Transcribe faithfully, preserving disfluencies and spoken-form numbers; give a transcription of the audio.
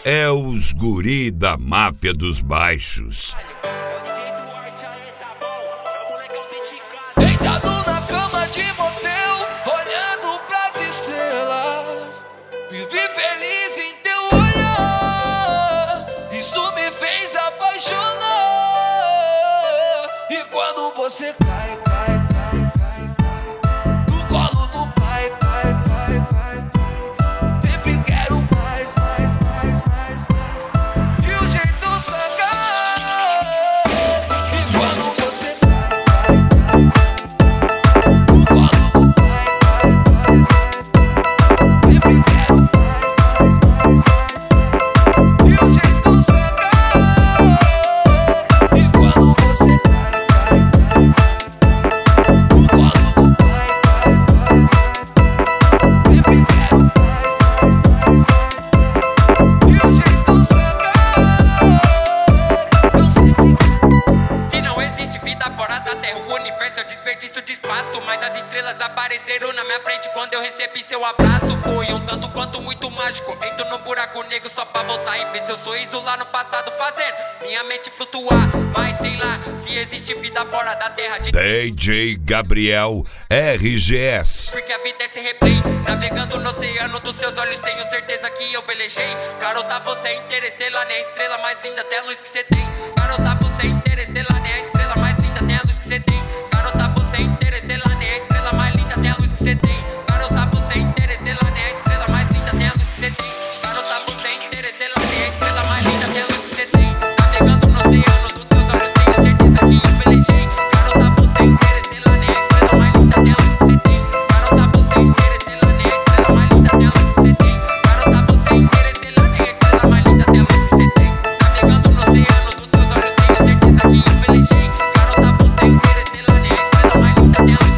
é os guri da máfia dos baixos. Deitado na cama de motel, olhando pras estrelas, vivi feliz em teu olhar, isso me fez apaixonar. E quando você cai, cai, cai, cai, cai no colo do pai, pai, pai, pai, pai, sempre quero mais, mais, mais, mais, mais, que o jeito sacar. E quando você cai, cai, cai no colo do pai, pai, pai, pai, sempre quero mais, mais, mais, mais, que o jeito sacar. E quando você cai, cai, cai no colo do pai, pai, pai, pai, sempre quero mais, mais, mais, mais, que o jeito sacar. Eu sempre Se não existe vida fora da terra, o universo é um desperdício de espaço. Mas as estrelas apareceram na minha frente quando eu recebi seu abraço. Foi um tanto quanto muito mágico. Entro no buraco negro só pra voltar e ver seu sorriso lá no passado, fazendo minha mente flutuar. Mas sei lá se existe vida fora da terra de... D J Gabriel R G S. Porque a vida é esse replay, navegando no oceano dos seus olhos, tenho certeza que eu velejei. Garota, você é interestelar, nem a estrela mais linda, até a luz que cê tem. Garota, você é interestelar, nem a estrela mais linda, até a luz que cê tem. Garota, você é interestelar, nem a estrela mais linda, até a luz que cê tem. Garota, você é interestelar, nem a estrela mais linda, até a luz que cê tem. Garota, você é interestelar, nem a estrela mais linda, até a luz que cê tem. Navegando no oceano dos seus olhos, tenho certeza que eu velejei. Garota, você é interestelar, nem a estrela mais linda, até a luz que cê tem. Garota, você é interestelar, nem a estrela mais linda, até a luz que cê tem. Garota, você é interestelar, nem a estrela mais linda, até a luz que cê tem. Navegando no oceano dos seus olhos, tenho certeza que eu velejei. Garota, você é interestelar, nem a estrela mais linda, até a luz